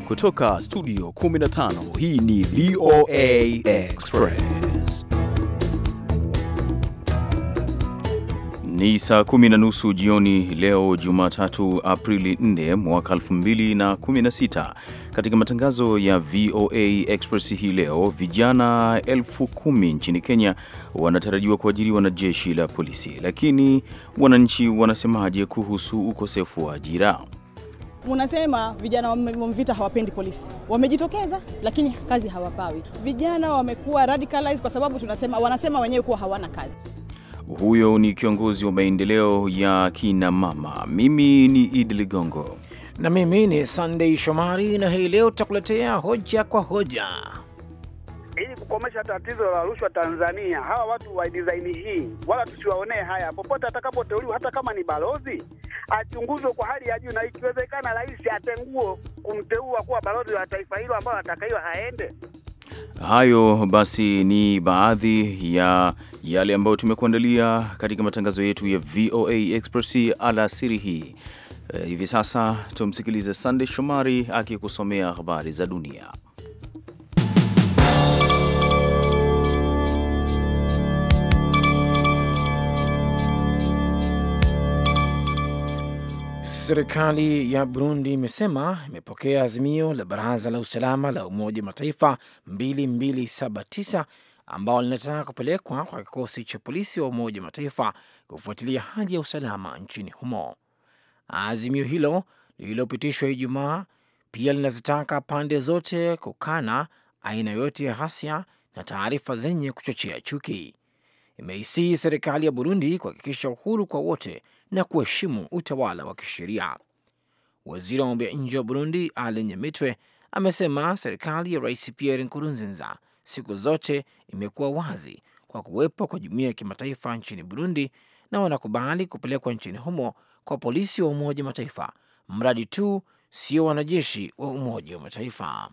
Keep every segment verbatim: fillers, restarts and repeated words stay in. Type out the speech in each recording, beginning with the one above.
Kutoka studio kumi na tano, hii ni V O A Express. Ni saa kumi na nusu jioni leo Jumatatu Aprili nne mwaka elfu mbili na kumi na sita. Katika matangazo ya V O A Express hii leo, vijana elfu kumi nchini Kenya wanatarajiwa kuajiriwa na jeshi la polisi, lakini wananchi wanasemaje kuhusu ukosefu wa ajira? Unasema vijana wa Mvita hawapendi polisi. Wamejitokeza lakini kazi hawapawi. Vijana wamekuwa radicalized kwa sababu tunasema wanasema wenyewe kuwa hawana kazi. Huyo ni kiongozi wa maendeleo ya kina mama. Mimi ni Idi Ligongo. Na mimi ni Sunday Shomari, na hii leo tutakuletea hoja kwa hoja. Ili kukomesha tatizo la rushwa Tanzania, hawa watu wa design hii wala tusiwaonee haya. Popote atakapoteuliwa, hata kama ni balozi, achunguzwe kwa hali ya juu, na ikiwezekana rais atenguo kumteua kuwa balozi wa taifa hilo ambalo atakaiwa haende. Hayo basi ni baadhi ya yale ambayo tumekuandalia katika matangazo yetu ya V O A Express alasiri hii. E, hivi sasa tumsikilize Sunday Shomari akikusomea habari za dunia. Serikali ya Burundi imesema imepokea azimio la Baraza la Usalama la Umoja wa Mataifa mbili mbili saba tisa ambao linataka kupelekwa kwa kikosi cha polisi wa Umoja wa Mataifa kufuatilia hali ya usalama nchini humo. Azimio hilo lililopitishwa Ijumaa pia linazitaka pande zote kukana aina yote ya ghasia na taarifa zenye kuchochea chuki. Imeisihi serikali ya Burundi kuhakikisha uhuru kwa wote na kuheshimu utawala wa kisheria. Waziri wa mambo ya nje wa Burundi Alain Nyamitwe amesema serikali ya Rais Pierre Nkurunziza siku zote imekuwa wazi kwa kuwepo kwa jumuiya ya kimataifa nchini Burundi, na wanakubali kupelekwa nchini humo kwa polisi wa Umoja wa Mataifa mradi tu sio wanajeshi wa Umoja wa Mataifa.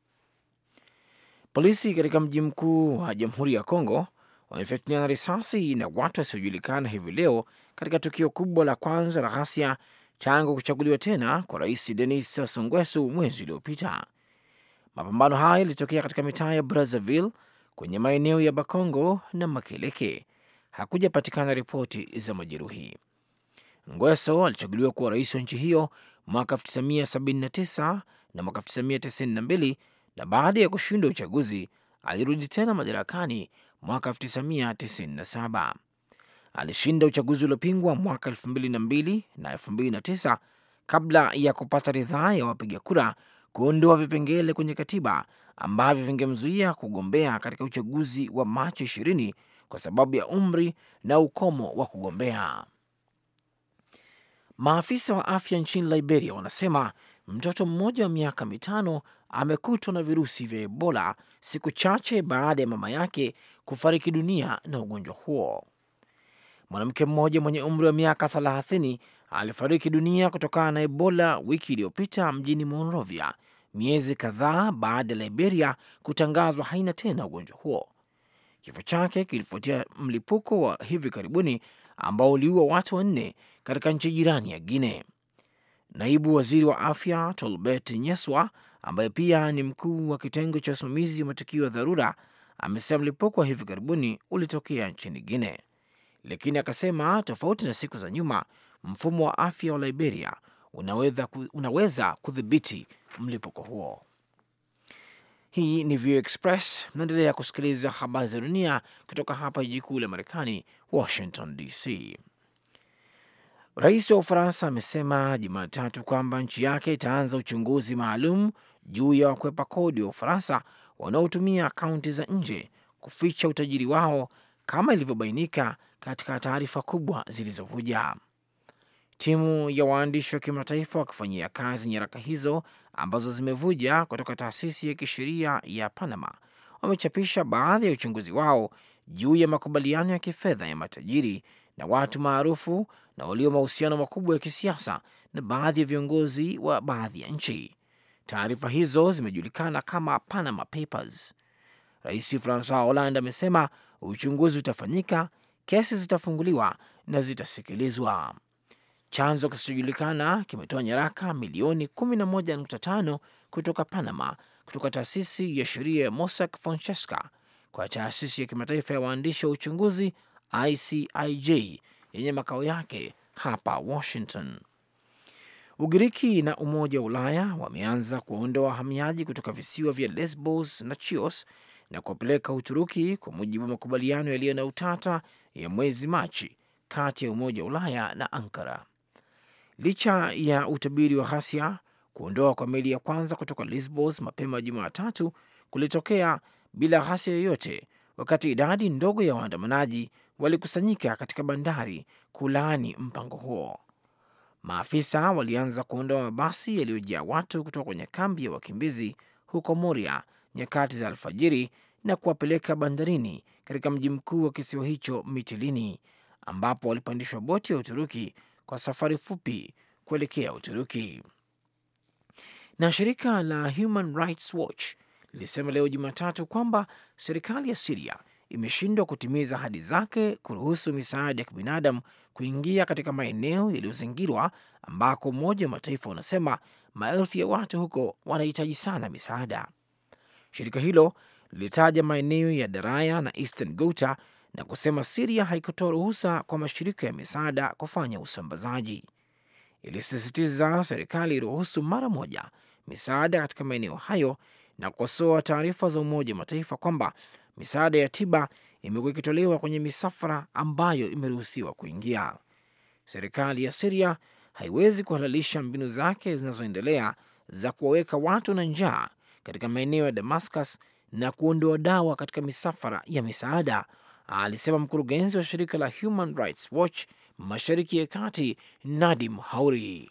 Polisi katika mji mkuu wa Jamhuri ya Kongo wamefyatuliana risasi na watu wasiojulikana hivi leo katika tukio kubwa la kwanza la ghasia tangu kuchaguliwa tena kwa Rais Denis Sassou Nguesso mwezi uliopita. Mapambano haya yalitokea katika mitaa ya Brazzaville kwenye maeneo ya Bakongo na Makeleke. Hakujapatikana ripoti za majeruhi. Nguesso alichaguliwa kuwa rais wa nchi hiyo mwaka elfu tisa mia sabini na tisa na mwaka elfu tisa mia tisini na mbili, na baada ya kushinda uchaguzi alirudi tena madarakani mwaka elfu tisa mia tisini na saba. Alishinda uchaguzi uliopingwa mwaka elfu mbili na mbili na elfu mbili na tisa kabla ya kupata ridhaa ya wapiga kura kuondoa vipengele kwenye katiba ambavyo vingemzuia kugombea katika uchaguzi wa Machi ishirini kwa sababu ya umri na ukomo wa kugombea. Maafisa wa afya nchini Liberia wanasema mtoto mmoja wa miaka mitano amekutwa na virusi vya Ebola siku chache baada ya mama yake kufariki dunia na ugonjwa huo. Mwanamke mmoja mwenye umri wa miaka thelathini alifariki dunia kutokana na Ebola wiki iliyopita mjini Monrovia, miezi kadhaa baada ya Liberia kutangazwa haina tena ugonjwa huo. Kifo chake kilifuatia mlipuko wa hivi karibuni ambao uliua watu wanne katika nchi jirani ya Guinea. Naibu waziri wa afya Tolbert Nyeswa, ambaye pia ni mkuu wa kitengo cha usimamizi wa matukio ya dharura, amesema mlipuko wa hivi karibuni ulitokea nchini Guinea, lakini akasema tofauti na siku za nyuma, mfumo wa afya wa Liberia unaweza, unaweza kudhibiti mlipuko huo. Hii ni V O A Express, naendelea kusikiliza habari za dunia kutoka hapa jiji kuu la Marekani, Washington D C. Rais wa Ufaransa amesema Jumatatu kwamba nchi yake itaanza uchunguzi maalum juu ya wakwepa kodi wa Ufaransa wanaotumia akaunti za nje kuficha utajiri wao, kama ilivyobainika katika taarifa kubwa zilizovuja. Timu ya waandishi wa kimataifa wakifanyia kazi nyaraka hizo ambazo zimevuja kutoka taasisi ya kisheria ya Panama wamechapisha baadhi ya uchunguzi wao juu ya makubaliano ya kifedha ya matajiri na watu maarufu na walio mahusiano makubwa ya kisiasa na baadhi ya viongozi wa baadhi ya nchi. Taarifa hizo zimejulikana kama Panama Papers. Rais Francois Hollande amesema uchunguzi utafanyika, kesi zitafunguliwa na zitasikilizwa. Chanzo kisichojulikana kimetoa nyaraka milioni kumi na moja nukta tano kutoka Panama kutoka taasisi ya sheria ya Mossack Fonseca kwa taasisi ya kimataifa ya waandishi wa uchunguzi I C I J yenye makao yake hapa Washington. Ugiriki na Umoja wa Ulaya wameanza kuondoa wahamiaji kutoka visiwa vya Lesbos na Chios na kuwapeleka Uturuki kwa mujibu wa makubaliano yaliyo na utata ya mwezi Machi kati ya Umoja wa Ulaya na Ankara. Licha ya utabiri wa ghasia, kuondoa kwa meli ya kwanza kutoka Lesbos mapema Jumatatu kulitokea bila ghasia yoyote, wakati idadi ndogo ya waandamanaji walikusanyika katika bandari kulaani mpango huo. Maafisa walianza kuondoa mabasi yaliyojaa watu kutoka kwenye kambi ya wakimbizi huko Moria nyakati za alfajiri na kuwapeleka bandarini katika mji mkuu wa kisiwa hicho Mitilini, ambapo walipandishwa boti ya Uturuki kwa safari fupi kuelekea Uturuki. Na shirika la Human Rights Watch lilisema leo Jumatatu kwamba serikali ya Syria imeshindwa kutimiza ahadi zake kuruhusu misaada ya kibinadamu kuingia katika maeneo yaliyozingirwa ambako Umoja wa Mataifa unasema maelfu ya watu huko wanahitaji sana misaada. Shirika hilo lilitaja maeneo ya Daraya na Eastern Ghouta na kusema Syria haikutoa ruhusa kwa mashirika ya misaada kufanya usambazaji. Ilisisitiza serikali iruhusu mara moja misaada katika maeneo hayo na kukosoa taarifa za Umoja wa Mataifa kwamba misaada ya tiba imekuwa ikitolewa kwenye misafara ambayo imeruhusiwa kuingia. Serikali ya Syria haiwezi kuhalalisha mbinu zake zinazoendelea za kuwaweka watu na njaa katika maeneo ya Damascus na kuondoa dawa katika misafara ya misaada, alisema mkurugenzi wa shirika la Human Rights Watch Mashariki ya Kati, Nadim Hauri.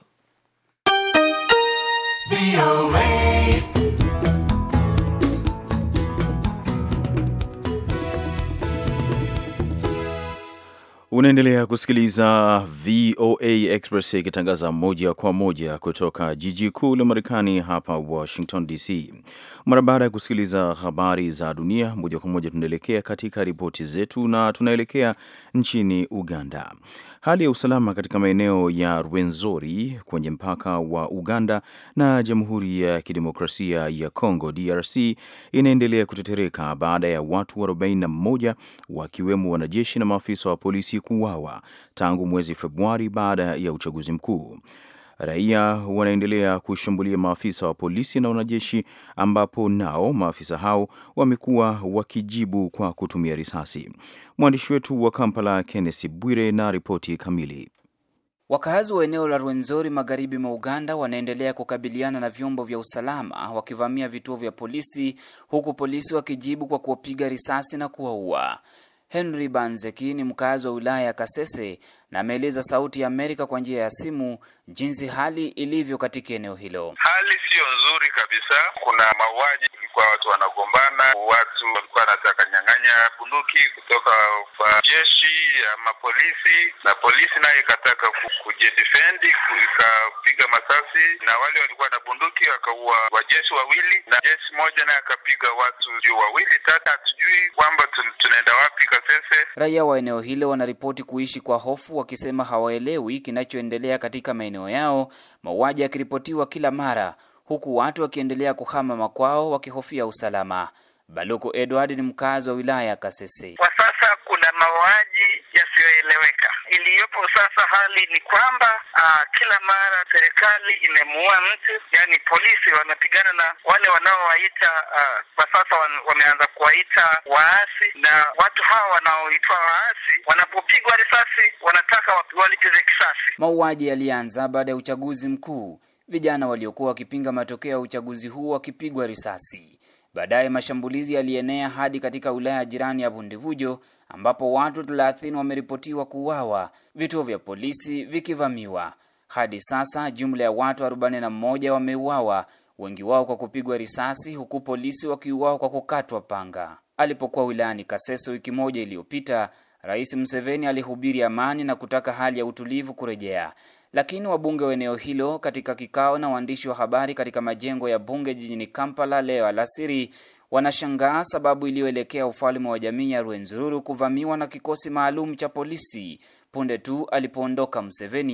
Unaendelea kusikiliza V O A Express ikitangaza moja kwa moja kutoka jiji kuu la Marekani hapa Washington D C. Mara baada ya kusikiliza habari za dunia, moja kwa moja tunaelekea katika ripoti zetu na tunaelekea nchini Uganda. Hali ya usalama katika maeneo ya Rwenzori kwenye mpaka wa Uganda na Jamhuri ya Kidemokrasia ya Kongo D R C inaendelea kutetereka baada ya watu arobaini na moja wakiwemo wanajeshi na maafisa wa polisi kuuawa tangu mwezi Februari baada ya uchaguzi mkuu. Raia wanaendelea kushambulia maafisa wa polisi na wanajeshi, ambapo nao maafisa hao wamekuwa wakijibu kwa kutumia risasi. Mwandishi wetu wa Kampala Kenneth Bwire na ripoti kamili. Wakazi wa eneo la Rwenzori magharibi mwa Uganda wanaendelea kukabiliana na vyombo vya usalama wakivamia vituo vya polisi, huku polisi wakijibu kwa kuwapiga risasi na kuwaua. Henry Banzeki ni mkazi wa wilaya ya Kasese na ameeleza Sauti ya Amerika kwa njia ya simu jinsi hali ilivyo katika eneo hilo. Hali sio nzuri kabisa. Kuna mauaji, kulikuwa watu wanagombana, watu walikuwa wanataka nyang'anya bunduki kutoka kwa jeshi ama polisi, na polisi naye ikataka kujidefend, ikapiga masasi, na wale walikuwa na bunduki wakaua wajeshi wawili, na jeshi moja naye akapiga watu juu wawili. Tata hatujui kwamba tunaenda wapi Kasese. Raia wa eneo hilo wanaripoti kuishi kwa hofu, wakisema hawaelewi kinachoendelea katika maeneo yao, mauaji yakiripotiwa kila mara, huku watu wakiendelea kuhama makwao wakihofia usalama. Baluko Edward ni mkazi wa wilaya ya Kasese. Kwa sasa kuna mauaji yasiyoeleweka. Iliyopo sasa hali ni kwamba aa, kila mara serikali imemuua mtu, yani polisi wanapigana na wale wanaowaita, kwa sasa wameanza kuwaita waasi, na watu hawa wanaoitwa waasi wanapopigwa risasi wanataka walipize kisasi. Mauaji yalianza baada ya uchaguzi mkuu, vijana waliokuwa wakipinga matokeo ya uchaguzi huu wakipigwa risasi. Baadaye mashambulizi yalienea hadi katika wilaya jirani ya Bundivujo, ambapo watu thelathini wameripotiwa kuuawa, vituo vya polisi vikivamiwa. Hadi sasa jumla ya watu arobaini na moja wameuawa, wengi wao kwa kupigwa risasi, huku polisi wakiuawa kwa kukatwa panga. Alipokuwa wilayani Kasese wiki moja iliyopita, Rais Museveni alihubiri amani na kutaka hali ya utulivu kurejea. Lakini wabunge wa eneo hilo katika kikao na waandishi wa habari katika majengo ya bunge jijini Kampala leo alasiri wanashangaa sababu iliyoelekea ufalme wa jamii ya Rwenzururu kuvamiwa na kikosi maalum cha polisi punde tu alipoondoka Museveni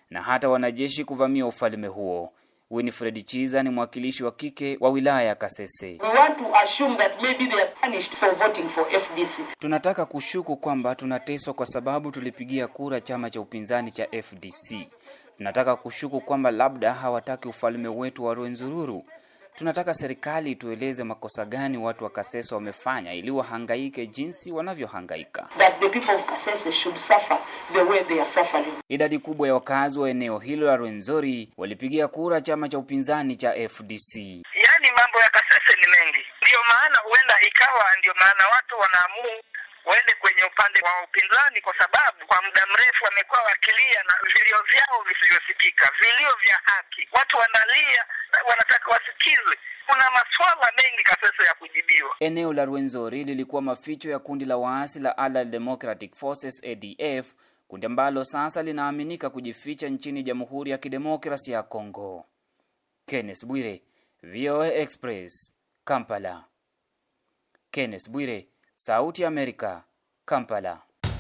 na hata wanajeshi kuvamia ufalme huo. Winifred Chiza ni mwakilishi wa kike wa wilaya ya Kasese. We want to assume that maybe they are punished for voting for F D C. Tunataka kushuku kwamba tunateswa kwa sababu tulipigia kura chama cha upinzani cha F D C. Tunataka kushuku kwamba labda hawataki ufalme wetu wa Rwenzururu. Tunataka serikali itueleze makosa gani watu wa Kasese wamefanya ili wahangaike jinsi wanavyohangaika. That the people of Kasese should suffer the way they are suffering. Idadi kubwa ya wakazi wa eneo hilo la Rwenzori walipigia kura chama cha upinzani cha F D C. Yaani mambo ya Kasese ni mengi. Ndio maana huenda ikawa ndio maana watu wanaamua waende kwenye upande wa upinzani, kwa sababu kwa muda mrefu wamekuwa wakilia na vilio vyao visivyosikika, vilio vya haki. Watu wanalia, wanataka wasikizwe. Kuna masuala mengi Kasese ya kujibiwa. Eneo la Rwenzori lilikuwa maficho ya kundi la waasi la Allied Democratic Forces A D F, kundi ambalo sasa linaaminika kujificha nchini Jamhuri ya Kidemokrasia ya Kongo. Kenneth Bwire, V O A Express, Kampala. Kenneth Bwire, Sauti ya Amerika, Kampala.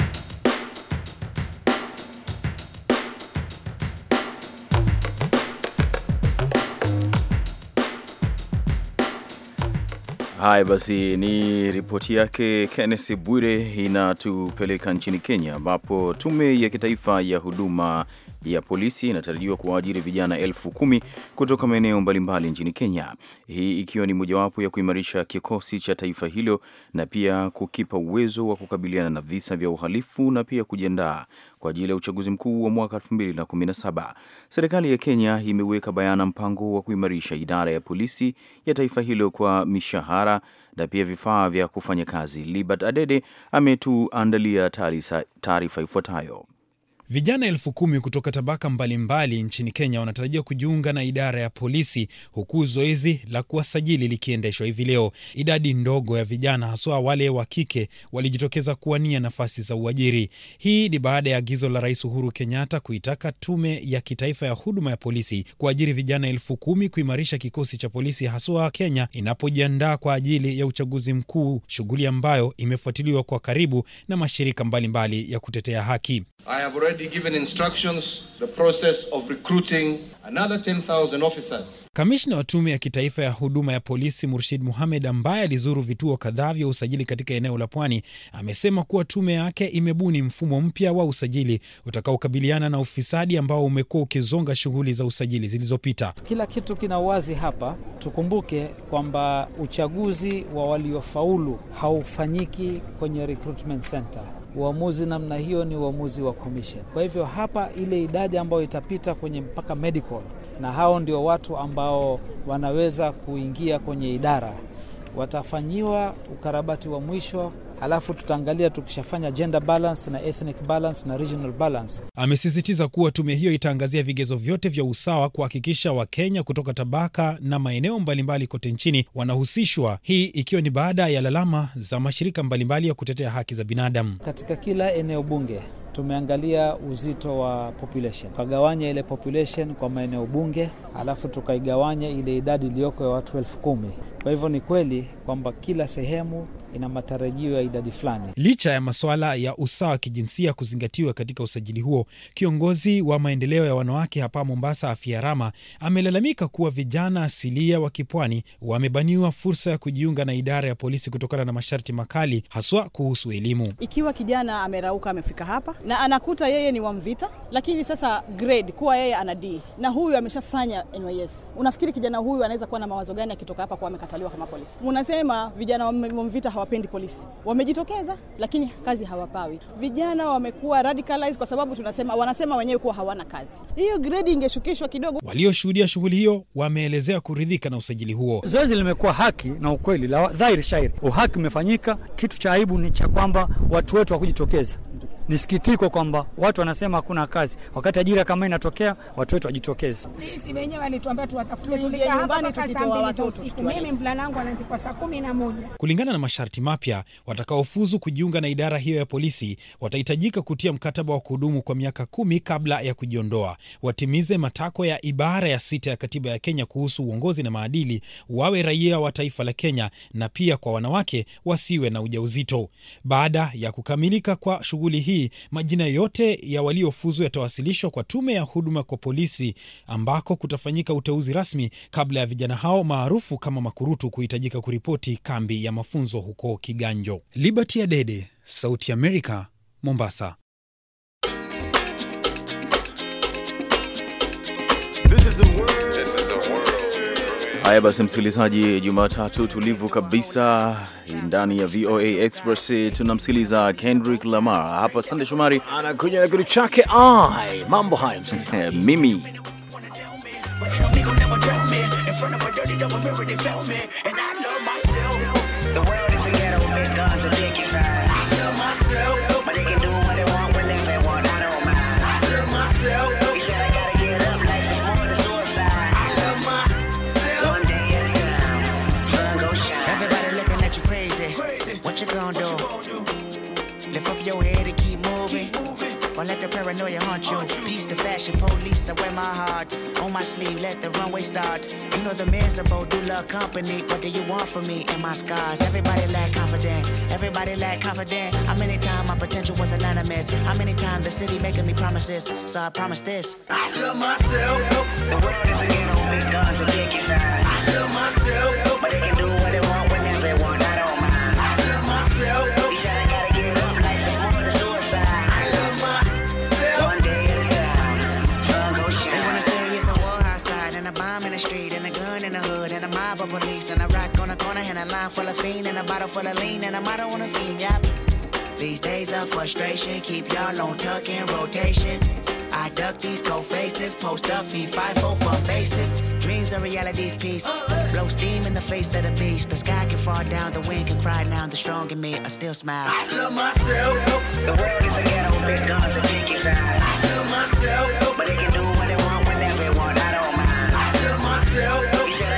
Hai, basi ni ripoti yake Kenneth Bwire inatupeleka nchini Kenya, ambapo tume ya kitaifa ya huduma ya polisi inatarajiwa kuajiri vijana elfu kumi kutoka maeneo mbalimbali nchini Kenya. Hii ikiwa ni mojawapo ya kuimarisha kikosi cha taifa hilo na pia kukipa uwezo wa kukabiliana na visa vya uhalifu na pia kujiandaa kwa ajili ya uchaguzi mkuu wa mwaka elfu mbili na kumi na saba. Serikali ya Kenya imeweka bayana mpango wa kuimarisha idara ya polisi ya taifa hilo kwa mishahara na pia vifaa vya kufanya kazi. Libert Adede ametuandalia taarifa ifuatayo. Vijana elfu kumi kutoka tabaka mbalimbali nchini Kenya wanatarajiwa kujiunga na idara ya polisi, huku zoezi la kuwasajili likiendeshwa hivi leo. Idadi ndogo ya vijana, haswa wale wa kike, walijitokeza kuwania nafasi za uajiri. Hii ni baada ya agizo la Rais Uhuru Kenyatta kuitaka tume ya kitaifa ya huduma ya polisi kuajiri vijana elfu kumi kuimarisha kikosi cha polisi, haswa Kenya inapojiandaa kwa ajili ya uchaguzi mkuu, shughuli ambayo imefuatiliwa kwa karibu na mashirika mbalimbali mbali ya kutetea haki. I have already given instructions the process of recruiting another ten thousand officers. Kamishna wa tume ya kitaifa ya huduma ya polisi Murshid Mohamed, ambaye alizuru vituo kadhaa vya usajili katika eneo la Pwani, amesema kuwa tume yake imebuni mfumo mpya wa usajili utakaokabiliana na ufisadi ambao umekuwa ukizonga shughuli za usajili zilizopita. Kila kitu kina wazi hapa. Tukumbuke kwamba uchaguzi wa waliofaulu haufanyiki kwenye recruitment center. Uamuzi namna hiyo ni uamuzi wa commission. Kwa hivyo hapa ile idadi ambayo itapita kwenye mpaka medical, na hao ndio watu ambao wanaweza kuingia kwenye idara, watafanyiwa ukarabati wa mwisho, halafu tutaangalia tukishafanya gender balance na ethnic balance na regional balance. Amesisitiza kuwa tume hiyo itaangazia vigezo vyote vya usawa kuhakikisha Wakenya kutoka tabaka na maeneo mbalimbali kote nchini wanahusishwa, hii ikiwa ni baada ya lalama za mashirika mbalimbali ya kutetea haki za binadamu. Katika kila eneo bunge tumeangalia uzito wa population, tukagawanya ile population kwa maeneo bunge, alafu tukaigawanya ile idadi iliyoko ya watu elfu kumi. Kwa hivyo ni kweli kwamba kila sehemu ina matarajio ya idadi fulani. Licha ya masuala ya usawa kijinsia kuzingatiwa katika usajili huo, kiongozi wa maendeleo ya wanawake hapa Mombasa, Afia Rama, amelalamika kuwa vijana asilia wa Kipwani wamebaniwa fursa ya kujiunga na idara ya polisi kutokana na masharti makali, haswa kuhusu elimu. Ikiwa kijana amerauka amefika hapa na anakuta yeye ni wa Mvita, lakini sasa grade kuwa yeye ana D na huyu ameshafanya N Y S, unafikiri kijana huyu anaweza kuwa na mawazo gani akitoka hapa kwa amekataliwa kama polisi? Unasema vijana wa Mvita hawapendi polisi. Wamejitokeza lakini kazi hawapawi. Vijana wamekuwa radicalized kwa sababu tunasema wanasema wenyewe kuwa hawana kazi. Hiyo grade ingeshukishwa kidogo. Walioshuhudia shughuli hiyo wameelezea kuridhika na usajili huo. Zoezi limekuwa haki na ukweli, la dhahiri shairi. Uhaki umefanyika. Kitu cha aibu ni cha kwamba watu wetu hawakujitokeza. Nisikitiko kwamba watu wanasema hakuna kazi, wakati ajira kama inatokea watu wetu wajitokeze. Sisi wenyewe walituambia tuwatafute, tulikaa nyumbani tukitoa watoto. Mimi mvulana wangu anaandikwa saa kumi na moja. Kulingana na masharti mapya, watakaofuzu kujiunga na idara hiyo ya polisi watahitajika kutia mkataba wa kudumu kwa miaka kumi kabla ya kujiondoa. Watimize matakwa ya ibara ya sita ya katiba ya Kenya kuhusu uongozi na maadili, wawe raia wa taifa la Kenya, na pia kwa wanawake wasiwe na ujauzito. Baada ya kukamilika kwa shughuli hii hii majina yote ya waliofuzu yatawasilishwa kwa tume ya huduma kwa polisi, ambako kutafanyika uteuzi rasmi kabla ya vijana hao maarufu kama makurutu kuhitajika kuripoti kambi ya mafunzo huko Kiganjo. Liberty Adede, Sauti ya Amerika, Mombasa. Haya basi msikilizaji, Jumatatu tulivu kabisa ndani ya V O A Express. Tunamsikiliza Kendrick Lamar. Hapa Sunday Shomari anakuja na kitu chake ai. Mambo haya msikilizaji. Mimi let the paranoia haunt you. Peace to fashion police, I wear my heart on my sleeve, let the runway start. You know the miserable do love company. What do you want from me and my scars? Everybody lack confident, everybody lack confident. How many times my potential was anonymous? How many times the city making me promises? So I promise this, I love myself. The world is a ghetto, big guns and big inside. I love myself, but they can do what they want whenever they want. I don't mind. I love myself. Police and a rock on the corner and a line full of fiend and a bottle full of lean and a motto on a scheme, yep. These days of frustration keep y'all on tuck in rotation. I duck these cold faces, post up, feed five four for bases. Dreams are reality's piece. Blow steam in the face of the beast. The sky can fall down, the wind can cry now. The strong in me, I still smile. I love myself. The world is a ghetto, big guns and big inside. I love myself, but they can do what they want whenever they want. I don't mind. I love myself.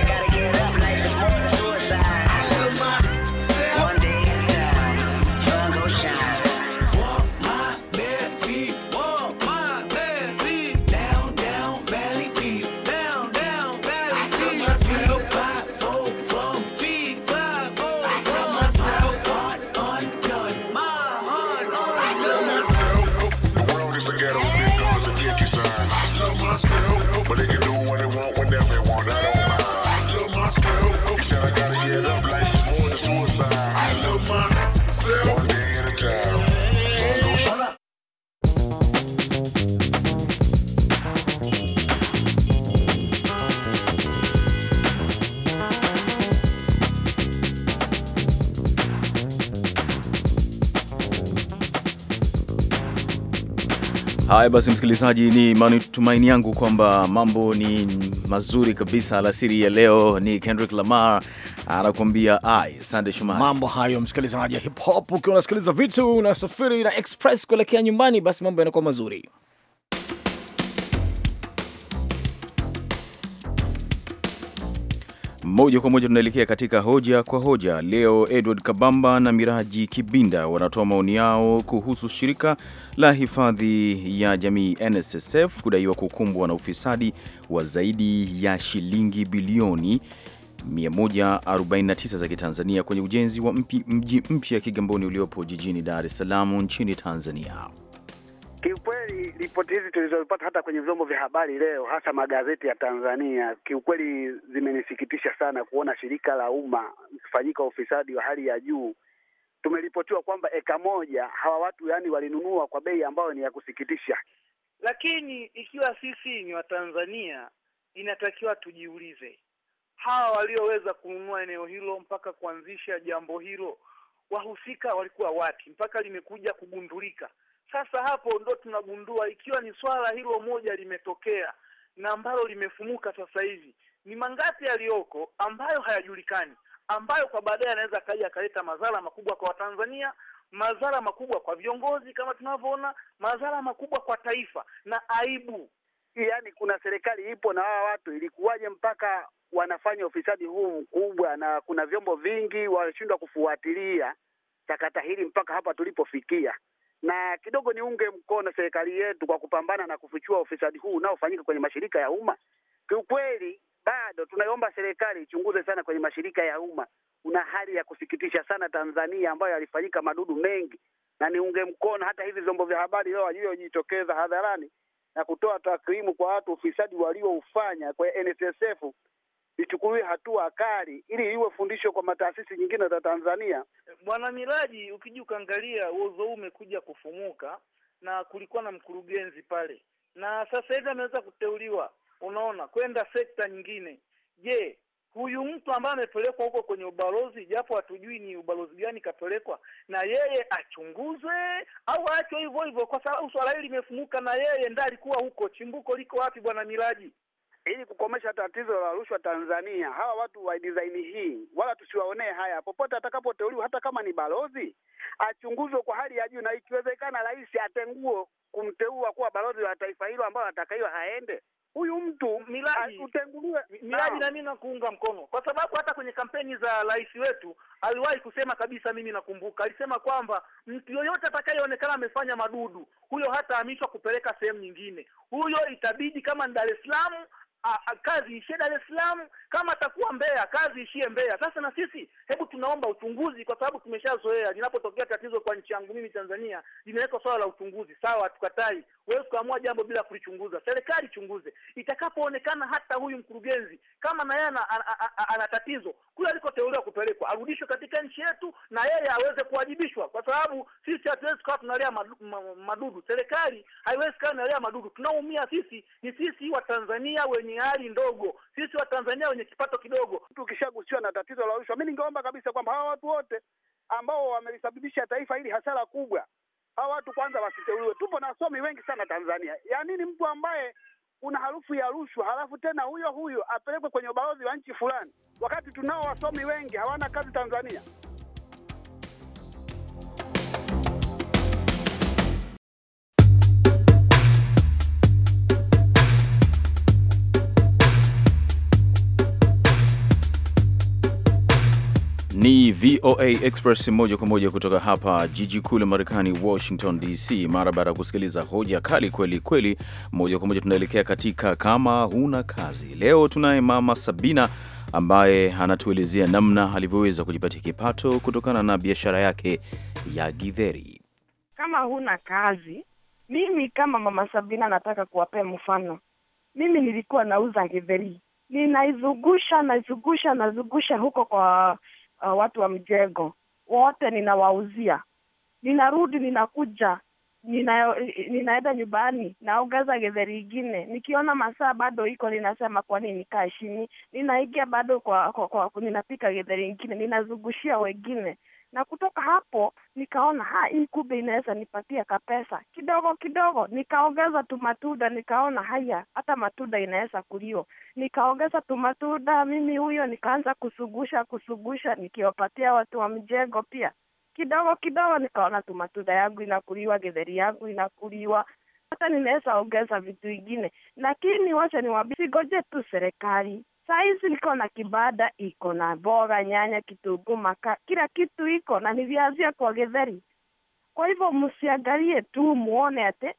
Haya basi msikilizaji, ni matumaini yangu kwamba mambo ni mazuri kabisa alasiri ya leo. Ni Kendrick Lamar anakuambia ai. Sunday Shomari. Mambo hayo msikilizaji, hip hop ukiwa unasikiliza vitu unasafiri na express kuelekea nyumbani, basi mambo yanakuwa mazuri. Moja kwa moja tunaelekea katika hoja kwa hoja. Leo Edward Kabamba na Miraji Kibinda wanatoa maoni yao kuhusu shirika la hifadhi ya jamii N S S F kudaiwa kukumbwa na ufisadi wa zaidi ya shilingi bilioni mia moja arobaini na tisa za Kitanzania kwenye ujenzi wa mpi, mji mpya Kigamboni uliopo jijini Dar es Salaam nchini Tanzania. Kiukweli ripoti hizi tulizopata hata kwenye vyombo vya habari leo, hasa magazeti ya Tanzania, kiukweli zimenisikitisha sana kuona shirika la umma mfanyika ufisadi wa hali ya juu. Tumeripotiwa kwamba eka moja hawa watu yani walinunua kwa bei ambayo ni ya kusikitisha. Lakini ikiwa sisi ni Watanzania, inatakiwa tujiulize, hawa walioweza kununua eneo hilo mpaka kuanzisha jambo hilo, wahusika walikuwa wapi mpaka limekuja kugundulika? Sasa hapo ndo tunagundua ikiwa ni swala hilo moja limetokea na ambalo limefumuka sasa hivi, ni mangapi yaliyoko ambayo hayajulikani, ambayo kwa baadaye anaweza kaja akaleta madhara makubwa kwa Watanzania, madhara makubwa kwa viongozi kama tunavyoona, madhara makubwa kwa taifa na aibu. Yaani kuna serikali ipo na hawa watu ilikuwaje mpaka wanafanya ufisadi huu mkubwa, na kuna vyombo vingi walishindwa kufuatilia sakata hili mpaka hapa tulipofikia. Na kidogo niunge mkono serikali yetu kwa kupambana na kufichua ufisadi huu unaofanyika kwenye mashirika ya umma. Kiukweli bado tunaomba serikali ichunguze sana kwenye mashirika ya umma. Kuna hali ya kusikitisha sana Tanzania ambayo yalifanyika madudu mengi na niunge mkono hata hivi vyombo vya habari leo waliojitokeza hadharani na kutoa takrimu kwa watu ufisadi walioufanya kwa N S S F ichukuliwe hatua kali ili iwe fundisho kwa mataasisi nyingine za Tanzania. Bwana Miraji, ukija ukaangalia uozo huu umekuja kufumuka na kulikuwa na mkurugenzi pale. Na sasa hivi ameweza kuteuliwa, unaona, kwenda sekta nyingine. Je, huyu mtu ambaye amepelekwa huko kwenye ubalozi, japo hatujui ni ubalozi gani kapelekwa, na yeye achunguzwe au aachwe hivyo hivyo, kwa sababu swala hili limefumuka na yeye ndiye alikuwa huko? Chimbuko liko wapi Bwana Miraji? Ili kukomesha tatizo la rushwa Tanzania, hawa watu wa design hii wala tusiwaonee haya. Popote atakapoteuliwa, hata kama ni balozi, achunguzwe kwa hali ya juu, na ikiwezekana rais atengue kumteua kuwa balozi wa taifa hilo ambalo atakaiwa haende. Huyu mtu Miraji utenguliwe. Miraji, na mimi nakuunga mkono, kwa sababu hata kwenye kampeni za rais wetu aliwahi kusema kabisa, mimi nakumbuka alisema kwamba mtu yoyote atakayeonekana amefanya madudu, huyo hatahamishwa kupeleka sehemu nyingine. Huyo itabidi kama ni Dar es Salaam A, a, kazi ishie Dar es Salaam, kama atakuwa Mbeya kazi ishie Mbeya. Sasa na sisi hebu tunaomba uchunguzi, kwa sababu tumeshazoea linapotokea tatizo kwa nchi yangu mimi Tanzania limeweka swala la uchunguzi. Sawa, tukatai, wewe kuamua jambo bila kulichunguza, serikali chunguze. Itakapoonekana hata huyu mkurugenzi kama na yeye ana, ana, ana tatizo kule alikoteuliwa kupelekwa, arudishwe katika nchi yetu na yeye aweze kuwajibishwa, kwa sababu sisi hatuwezi kuwa tunalea madudu. Serikali haiwezi kuwa inalea madudu. Tunaumia sisi ni sisi wa Tanzania wenye hali ndogo, sisi wa Tanzania wenye kipato kidogo. Tukishagusiwa na tatizo la rushwa, mimi ningeomba kabisa kwamba hawa watu wote ambao wamelisababisha taifa hili hasara kubwa, hawa watu kwanza wasiteuliwe. Tupo na wasomi wengi sana Tanzania. Ya nini mtu ambaye una harufu ya rushwa halafu tena huyo huyo apelekwe kwenye ubalozi wa nchi fulani, wakati tunao wasomi wengi hawana kazi Tanzania? Ni V O A Express moja kwa moja kutoka hapa jiji kuu la Marekani, Washington D C. Mara baada ya kusikiliza hoja kali kweli kweli, moja kwa moja tunaelekea katika kama huna kazi. Leo tunaye Mama Sabina ambaye anatuelezea namna alivyoweza kujipatia kipato kutokana na biashara yake ya githeri. Kama huna kazi, mimi kama Mama Sabina nataka kuwapea mfano. Mimi nilikuwa nauza githeri. Ninaizungusha, naizungusha, nazungusha huko kwa Uh, watu wa mjengo wote ninawauzia. Ninarudi, ninakuja, nina, ninaenda nyumbani, naongeza githeri nyingine. Nikiona masaa bado iko, ninasema kwa nini nikae chini, ninaingia bado kwa, kwa, kwa ninapika githeri nyingine, ninazungushia wengine. Na kutoka hapo nikaona ha hii kumbe inaweza nipatia kapesa kidogo kidogo. Nikaongeza tu matunda, nikaona haya hata matunda inaweza kulio. Nikaongeza tu matunda mimi huyo, nikaanza kusugusha kusugusha nikiwapatia watu wa mjengo pia. Kidogo kidogo nikaona tu matunda yangu inakuliwa, githeri yangu inakuliwa. Hata ninaweza ongeza vitu vingine. Lakini wacha niwaambie, sigoje tu serikali. Saizi niko na kibada, iko na boga, nyanya, kitunguu, maka, kila kitu iko na niviazia kwa githeri. Kwa hivyo msiangalie tu muone ate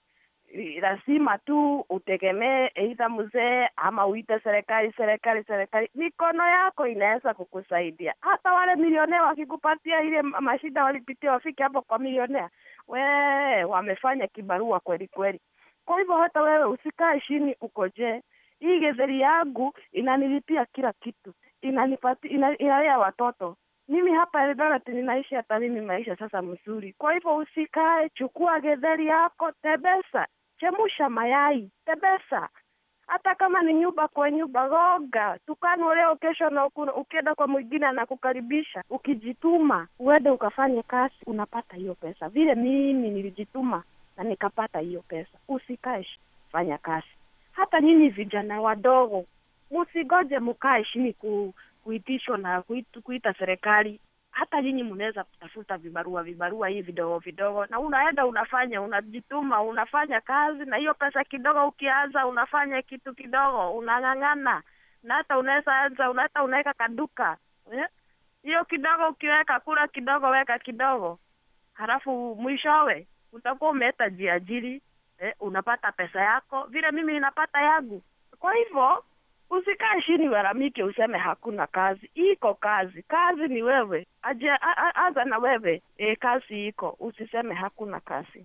lazima tu utegemee aidha mzee ama uite serikali serikali serikali. Mikono yako inaweza kukusaidia. Hata wale milionea wakikupatia ile mashida walipitia wafike hapo kwa milionea, we wamefanya kibarua kweli kweli. Kwa hivyo hata wewe usikae chini ukoje. Hii githeri yangu inanilipia kila kitu. Inanipatia ina, inalea watoto. Mimi hapa Eldoret ninaishi hata mimi maisha sasa mzuri. Kwa hivyo usikae, chukua githeri yako, tebesa, chemusha mayai, tebesa. Hata kama ni nyumba kwa nyumba, goga. Tukano leo kesho na ukienda kwa mwingine anakukaribisha. Ukijituma, uende ukafanye kazi, unapata hiyo pesa. Vile mimi nilijituma na nikapata hiyo pesa. Usikae, fanya kazi. Hata nyinyi vijana wadogo, msigoje mkae chini ku, kuitishwa na kuitu, kuita serikali. Hata nyinyi mnaweza kutafuta vibarua vibarua hivi vidogo vidogo, na unaenda unafanya, unajituma, unafanya kazi, na hiyo pesa kidogo ukianza unafanya kitu kidogo, unang'ang'ana. Na hata unaweza anza, hata unaweka kaduka. Hiyo eh? Kidogo ukiweka, kula kidogo, weka kidogo. Halafu mwishowe utakuwa umeta jiajiri. Eh, unapata pesa yako vile mimi ninapata yangu. Kwa hivyo Usikae chini waramike useme hakuna kazi. Iko kazi. Kazi ni wewe. Aje anza na wewe. E, kazi iko. Usiseme hakuna kazi.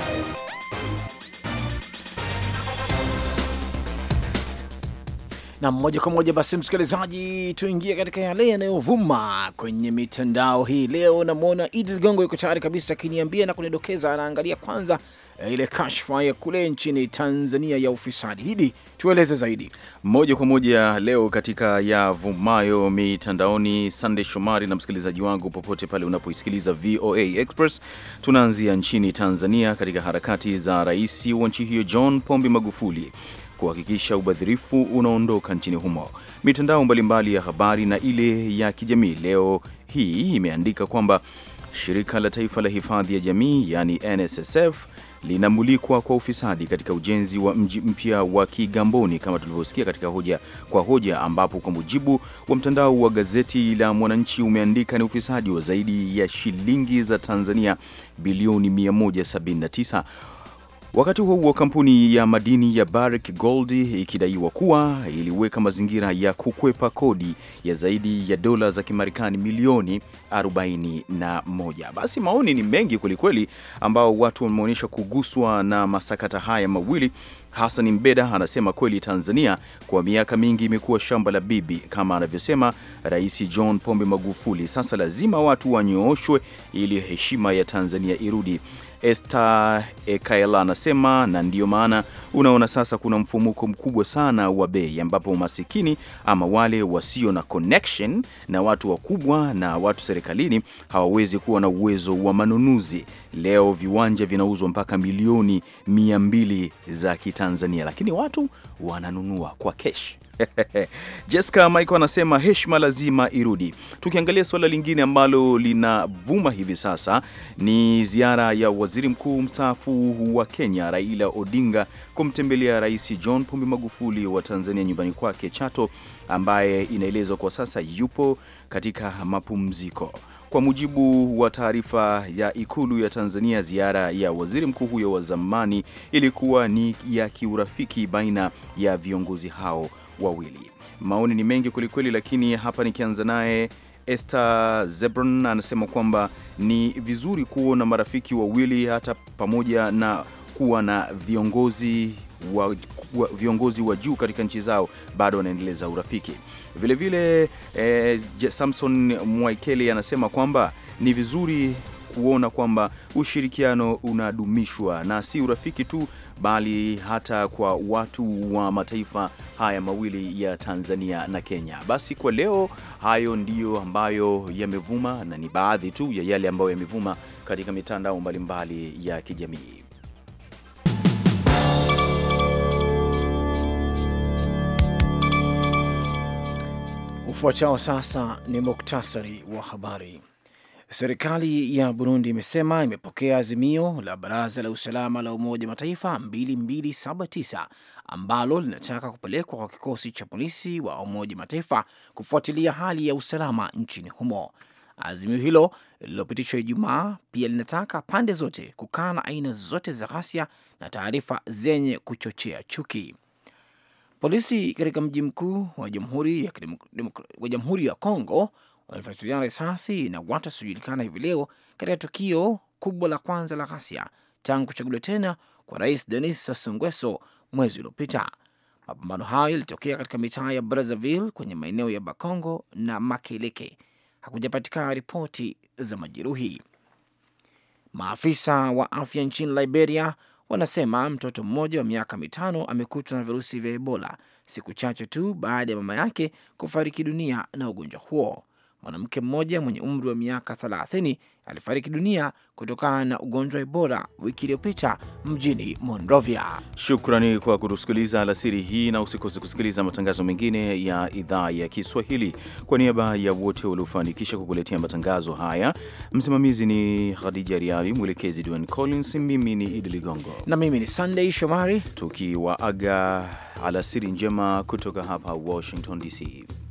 Na moja kwa moja basi, msikilizaji, tuingie katika yale yanayovuma kwenye mitandao hii leo. Namwona Idi Ligongo yuko tayari kabisa akiniambia na kunidokeza, anaangalia kwanza ile kashfa ya kule nchini Tanzania ya ufisadi. Idi, tueleze zaidi. Moja kwa moja leo katika yavumayo mitandaoni, Sunday Shomari na msikilizaji wangu popote pale unapoisikiliza V O A Express, tunaanzia nchini Tanzania katika harakati za rais wa nchi hiyo John Pombe Magufuli kuhakikisha ubadhirifu unaondoka nchini humo. Mitandao mbalimbali ya habari na ile ya kijamii leo hii imeandika kwamba shirika la taifa la hifadhi ya jamii yani N S S F linamulikwa kwa ufisadi katika ujenzi wa mji mpya wa Kigamboni, kama tulivyosikia katika hoja kwa hoja, ambapo kwa mujibu wa mtandao wa gazeti la Mwananchi umeandika ni ufisadi wa zaidi ya shilingi za Tanzania bilioni mia moja sabini na tisa. Wakati huo huo, kampuni ya madini ya Barrick Gold ikidaiwa kuwa iliweka mazingira ya kukwepa kodi ya zaidi ya dola za Kimarekani milioni arobaini na moja. Basi maoni ni mengi kwelikweli ambao watu wameonyesha kuguswa na masakata haya mawili. Hassan Mbeda anasema kweli Tanzania kwa miaka mingi imekuwa shamba la bibi, kama anavyosema Rais John Pombe Magufuli. Sasa lazima watu wanyooshwe ili heshima ya Tanzania irudi. Esther Ekaela anasema, na ndiyo maana unaona sasa kuna mfumuko mkubwa sana wa bei, ambapo masikini ama wale wasio na connection na watu wakubwa na watu serikalini hawawezi kuwa na uwezo wa manunuzi. Leo viwanja vinauzwa mpaka milioni mia mbili za Kitanzania, lakini watu wananunua kwa cash. Jessica Michael anasema heshima lazima irudi. Tukiangalia swala lingine ambalo linavuma hivi sasa ni ziara ya waziri mkuu mstaafu wa Kenya Raila Odinga kumtembelea Rais John Pombe Magufuli wa Tanzania nyumbani kwake Chato, ambaye inaelezwa kwa sasa yupo katika mapumziko. Kwa mujibu wa taarifa ya Ikulu ya Tanzania, ziara ya waziri mkuu huyo wa zamani ilikuwa ni ya kiurafiki baina ya viongozi hao wawili. Maoni ni mengi kwelikweli, lakini hapa nikianza naye Esther Zebron anasema kwamba ni vizuri kuona marafiki wawili hata pamoja na kuwa na viongozi wa, wa, viongozi wa juu katika nchi zao bado wanaendeleza urafiki. Vile vile eh, Samson Mwaikele anasema kwamba ni vizuri kuona kwamba ushirikiano unadumishwa na si urafiki tu, bali hata kwa watu wa mataifa haya mawili ya Tanzania na Kenya. Basi kwa leo hayo ndiyo ambayo yamevuma, na ni baadhi tu ya yale ambayo yamevuma katika mitandao mbalimbali ya kijamii. Ufuatao sasa ni muktasari wa habari. Serikali ya Burundi imesema imepokea azimio la Baraza la Usalama la Umoja Mataifa mbili mbili saba tisa ambalo linataka kupelekwa kwa kikosi cha polisi wa Umoja Mataifa kufuatilia hali ya usalama nchini humo. Azimio hilo lililopitishwa Ijumaa pia linataka pande zote kukana aina zote za ghasia na taarifa zenye kuchochea chuki. Polisi katika mji mkuu wa Jamhuri ya wa Jamhuri ya Kongo walifatuliana risasi na watu wasiojulikana hivi leo katika tukio kubwa la kwanza la ghasia tangu kuchaguliwa tena kwa Rais Denis Sassou Nguesso mwezi uliopita. Mapambano hayo yalitokea katika mitaa ya Brazzaville kwenye maeneo ya Bakongo na Makeleke. Hakujapatikana ripoti za majeruhi. Maafisa wa afya nchini Liberia wanasema mtoto mmoja wa miaka mitano amekutwa na virusi vya Ebola siku chache tu baada ya mama yake kufariki dunia na ugonjwa huo. Mwanamke mmoja mwenye umri wa miaka thelathini alifariki dunia kutokana na ugonjwa wa Ebola wiki iliyopita mjini Monrovia. Shukrani kwa kutusikiliza alasiri hii, na usikose kusikiliza matangazo mengine ya idhaa ya Kiswahili. Kwa niaba ya wote waliofanikisha kukuletea matangazo haya, msimamizi ni Khadija Riami, mwelekezi Dwayne Collins, mimi ni Idi Ligongo na mimi ni Sunday Shomari, tukiwaaga alasiri njema kutoka hapa Washington D C.